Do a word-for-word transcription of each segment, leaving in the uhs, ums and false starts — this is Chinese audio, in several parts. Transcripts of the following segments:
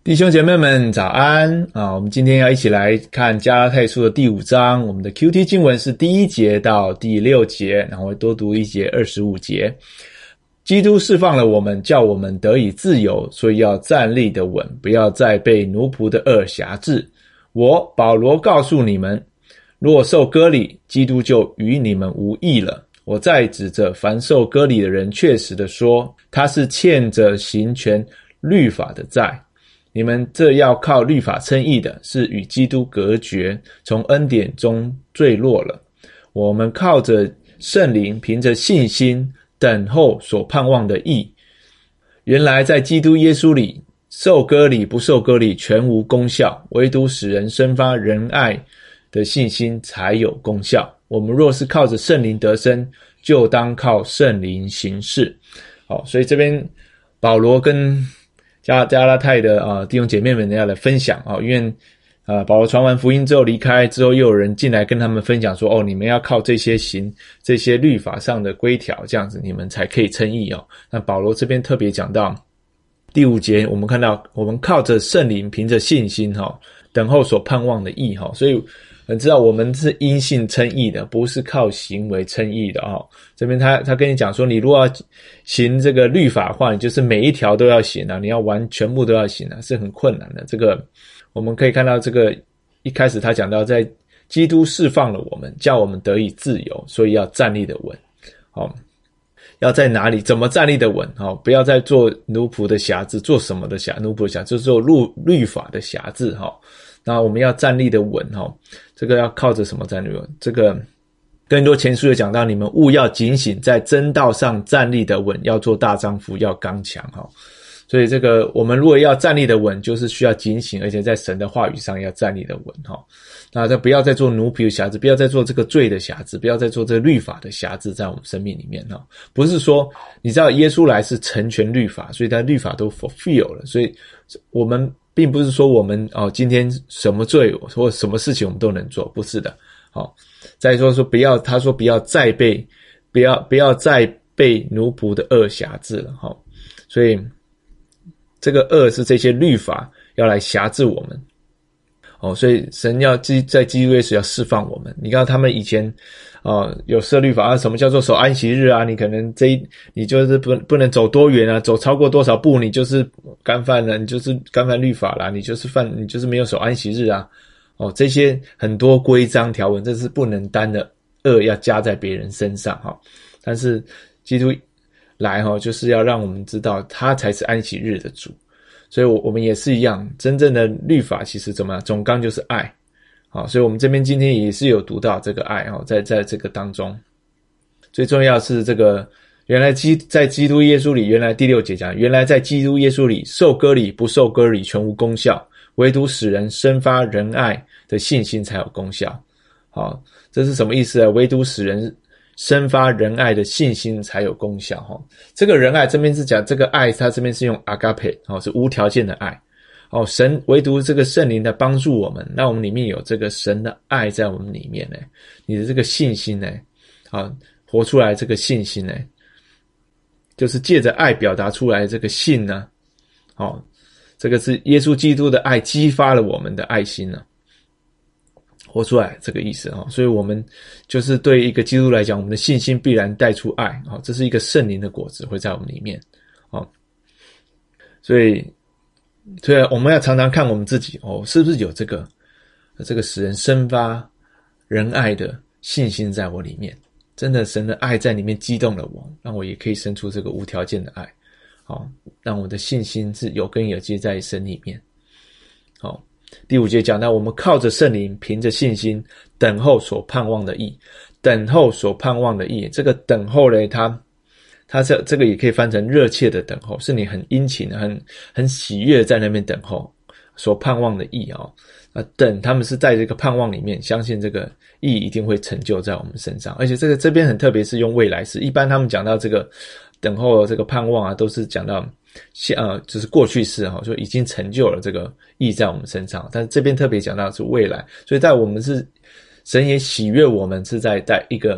弟兄姐妹们早安啊！我们今天要一起来看加拉太书的第五章，我们的 Q T 经文是第一节到第六节，然后会多读一节二十五节。基督释放了我们，叫我们得以自由，所以要站立得稳，不要再被奴仆的恶辖制。我保罗告诉你们，若受割礼，基督就与你们无益了。我再指着凡受割礼的人确实的说，他是欠着行全律法的债。你们这要靠律法称义的，是与基督隔绝，从恩典中坠落了。我们靠着圣灵，凭着信心等候所盼望的义。原来在基督耶稣里，受割礼不受割礼全无功效，唯独使人生发仁爱的信心才有功效。我们若是靠着圣灵得生，就当靠圣灵行事。好，所以这边保罗跟加加拉太的啊、呃、弟兄姐妹们要来分享啊、哦，因为啊、呃、保罗传完福音之后离开之后，又有人进来跟他们分享说，哦，你们要靠这些行这些律法上的规条，这样子你们才可以称义哦。那保罗这边特别讲到第五节，我们看到我们靠着圣灵，凭着信心哈、哦，等候所盼望的义哈、哦，所以我们知道我们是因信称义的，不是靠行为称义的哦。这边他他跟你讲说，你如果要行这个律法的话，你就是每一条都要行啊，你要完全部都要行啊，是很困难的。这个我们可以看到，这个一开始他讲到，在基督释放了我们，叫我们得以自由，所以要站立得稳。好、哦，要在哪里？怎么站立得稳？好、哦，不要再做奴仆的辖制，做什么的辖奴仆的辖制，就是做律律法的辖制哈。哦，那我们要站立得稳哈，这个要靠着什么站立稳？这个哥林多前书有讲到，你们务要警醒，在真道上站立得稳，要做大丈夫，要刚强哈。所以这个我们如果要站立得稳，就是需要警醒，而且在神的话语上要站立得稳哈。那这不要再做奴仆的辖制，不要再做这个罪的辖制，不要再做这个律法的辖制在我们生命里面哈。不是说你知道耶稣来是成全律法，所以他律法都 fulfill 了，所以我们并不是说我们哦，今天什么罪或什么事情我们都能做，不是的。好、哦，再说说不要，他说不要再被，不要不要再被奴仆的恶辖制了。哈、哦，所以这个恶是这些律法要来辖制我们。哦，所以神要在基督耶稣要释放我们。你看他们以前啊、呃、有设律法啊，什么叫做守安息日啊？你可能这一你就是不不能走多远啊，走超过多少步你就是干犯了，你就是干犯律法啦，你就是犯你就是没有守安息日啊。哦，这些很多规章条文，这是不能担的恶要加在别人身上哈、哦。但是基督来哈、哦，就是要让我们知道他才是安息日的主。所以我们也是一样，真正的律法其实怎么样？总纲就是爱。好，所以我们这边今天也是有读到这个爱哦，在在这个当中，最重要是这个原来基在基督耶稣里，原来第六节讲，原来在基督耶稣里受割礼不受割礼全无功效，唯独使人生发仁爱的信心才有功效。好，这是什么意思啊？唯独使人生发仁爱的信心才有功效哈。这个仁爱这边是讲这个爱，它这边是用 agape 哦，是无条件的爱。哦，神唯独这个圣灵来帮助我们，那我们里面有这个神的爱在我们里面呢，你的这个信心呢，啊，活出来这个信心呢，就是借着爱表达出来这个信呢，哦，这个是耶稣基督的爱激发了我们的爱心呢，活出来这个意思哈。所以我们就是对一个基督来讲，我们的信心必然带出爱啊，这是一个圣灵的果子会在我们里面啊，所以。所以我们要常常看我们自己哦，是不是有这个这个使人生发仁爱的信心在我里面？真的神的爱在里面激动了我，让我也可以生出这个无条件的爱。好，让我的信心是有根有基在神里面。好，第五节讲到我们靠着圣灵，凭着信心等候所盼望的义。等候所盼望的义，这个等候呢，它他这这个也可以翻成热切的等候，是你很殷勤、很很喜悦在那边等候所盼望的义哦。啊，等他们是在这个盼望里面，相信这个义一定会成就在我们身上。而且这个这边很特别，是用未来式。一般他们讲到这个等候这个盼望啊，都是讲到呃就是过去式哈、哦，就已经成就了这个义在我们身上。但是这边特别讲到的是未来，所以在我们是神也喜悦我们是在在一个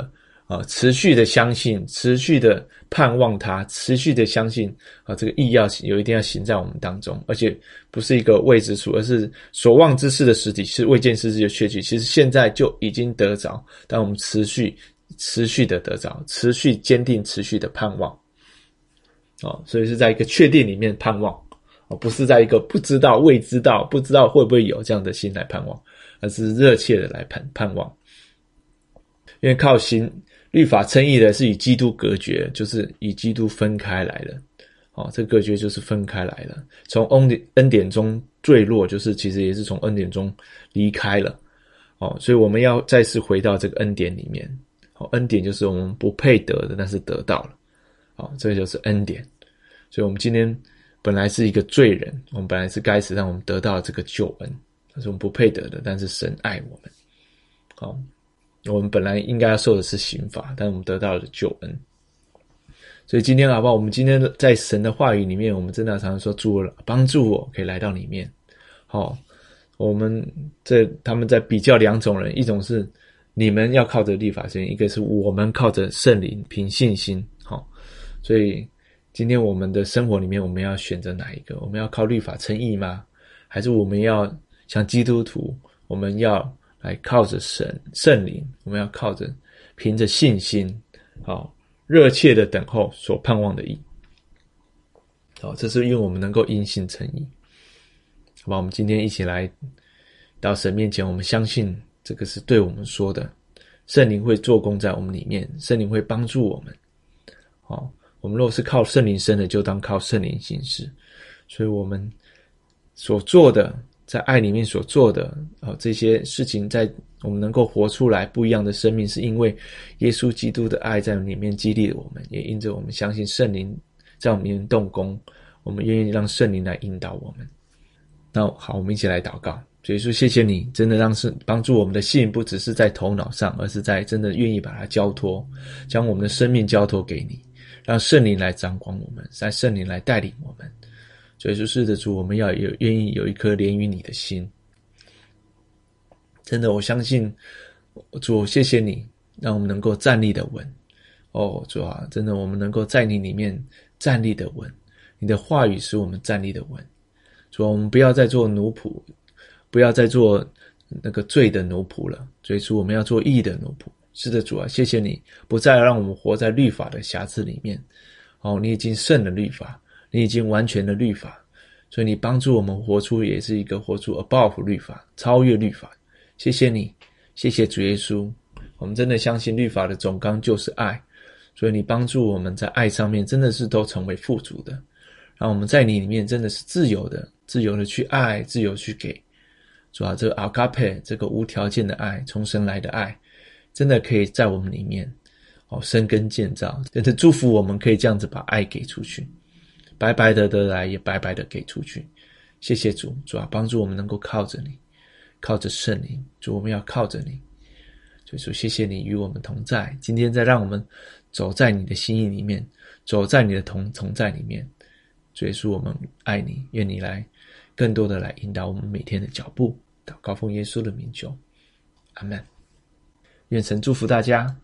啊，持续的相信，持续的盼望他，持续的相信啊，这个义要有一定要行在我们当中，而且不是一个未知数，而是所望之事的实体，是未见之事的确据。其实现在就已经得着，但我们持续、持续的得着，持续坚定、持续的盼望。哦，所以是在一个确定里面盼望，哦，不是在一个不知道、未知道、不知道会不会有这样的心来盼望，而是热切的来盼盼望。因为靠行律法称义的是与基督隔绝，就是与基督分开来了。哦，这隔绝就是分开来了，从恩典恩典中坠落，就是其实也是从恩典中离开了。哦，所以我们要再次回到这个恩典里面。哦，恩典就是我们不配得的，但是得到了。哦，这个就是恩典。所以我们今天本来是一个罪人，我们本来是该死，让我们得到了这个救恩，这是我们不配得的，但是神爱我们。好，我们本来应该要受的是刑罚，但我们得到了救恩。所以今天好不好？我们今天在神的话语里面，我们真的常常说主帮助我可以来到里面。好，我们这他们在比较两种人，一种是你们要靠着律法称义，一个是我们靠着圣灵凭信心。好，所以今天我们的生活里面，我们要选择哪一个？我们要靠律法称义吗？还是我们要像基督徒，我们要来靠着神圣灵，我们要靠着凭着信心，好热切的等候所盼望的义。好，这是因为我们能够因信称义。好吧，我们今天一起来到神面前，我们相信这个是对我们说的，圣灵会做工在我们里面，圣灵会帮助我们。好，我们若是靠圣灵生的，就当靠圣灵行事。所以我们所做的，在爱里面所做的，哦，这些事情在我们能够活出来不一样的生命，是因为耶稣基督的爱在里面激励了我们，也因着我们相信圣灵在我们里面动工，我们愿意让圣灵来引导我们。那好，我们一起来祷告。主耶稣，谢谢你真的让是帮助我们的信不只是在头脑上，而是在真的愿意把它交托，将我们的生命交托给你，让圣灵来掌管我们，让圣灵来带领我们。主耶稣，是的主，我们要有愿意有一颗怜悯你的心。真的，我相信主，谢谢你让我们能够站立的稳。哦，主啊，真的我们能够在你里面站立的稳，你的话语使我们站立的稳。主啊，我们不要再做奴仆，不要再做那个罪的奴仆了。所以主，我们要做义的奴仆。是的，主啊，谢谢你不再让我们活在律法的瑕疵里面。哦，你已经胜了律法，你已经完全的律法，所以你帮助我们活出也是一个活出 above 律法，超越律法。谢谢你，谢谢主耶稣。我们真的相信律法的总纲就是爱，所以你帮助我们在爱上面真的是都成为富足的，让我们在你里面真的是自由的，自由的去爱，自由去给。主啊，这个 agape 这个无条件的爱，从神来的爱，真的可以在我们里面哦生根建造，真的祝福我们可以这样子把爱给出去，白白的得来，也白白的给出去。谢谢主，主啊，帮助我们能够靠着你，靠着圣灵。主，我们要靠着你。所以说，谢谢你与我们同在。今天再让我们走在你的心意里面，走在你的同同在里面。主耶稣，我们爱你，愿你来更多的来引导我们每天的脚步。祷告奉耶稣的名求，阿们。愿神祝福大家。